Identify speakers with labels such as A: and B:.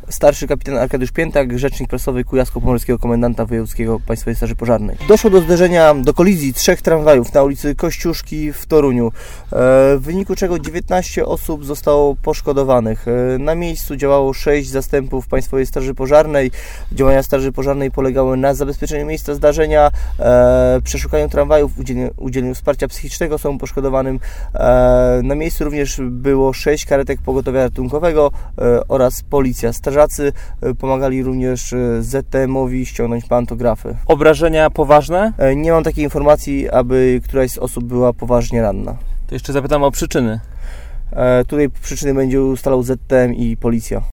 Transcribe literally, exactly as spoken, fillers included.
A: starszy kapitan Arkadiusz Piętak, rzecznik prasowy Kujawsko-Pomorskiego Komendanta Wojewódzkiego Państwowej Straży Pożarnej. Doszło do zderzenia, do kolizji trzech tramwajów na ulicy Kościuszki w Toruniu, w wyniku czego dziewiętnaście osób zostało poszkodowanych. Na miejscu działało sześć zastępów Państwowej Straży Pożarnej. Działania Straży Pożarnej polegały na zabezpieczeniu miejsca zdarzenia, przeszukaniu tramwajów, udzieleniu, udzieleniu wsparcia psychicznego osobom poszkodowanym. Na miejscu również było sześć karetek pogotowia ratunkowego oraz policja. Strażacy pomagali również Z T M-owi ściągnąć pantografy.
B: Obrażenia poważne?
A: Nie mam takiej informacji, aby któraś z osób była poważnie ranna.
B: To jeszcze zapytam o przyczyny.
A: Tutaj przyczyny będzie ustalał Z T M i policja.